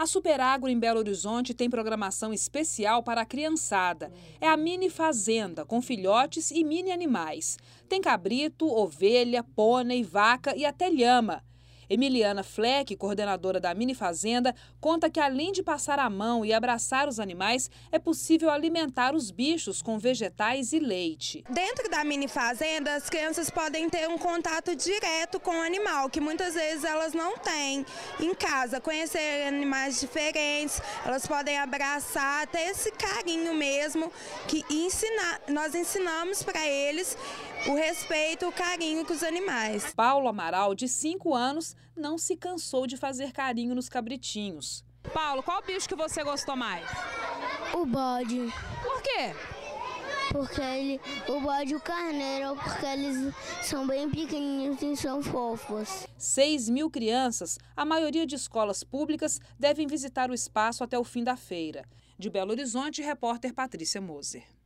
A Superagro em Belo Horizonte tem programação especial para a criançada. É a mini fazenda, com filhotes e mini animais. Tem cabrito, ovelha, pônei, vaca e até lhama. Emiliana Fleck, coordenadora da mini fazenda, conta que além de passar a mão e abraçar os animais, é possível alimentar os bichos com vegetais e leite. Dentro da mini fazenda, as crianças podem ter um contato direto com o animal, que muitas vezes elas não têm em casa. Conhecer animais diferentes, elas podem abraçar, ter esse carinho mesmo, que nós ensinamos para eles o respeito, o carinho com os animais. Paulo Amaral, de 5 anos, não se cansou de fazer carinho nos cabritinhos. Paulo, qual bicho que você gostou mais? O bode. Por quê? Porque o bode e o carneiro, porque eles são bem pequenininhos e são fofos. 6.000 crianças, a maioria de escolas públicas, devem visitar o espaço até o fim da feira. De Belo Horizonte, repórter Patrícia Moser.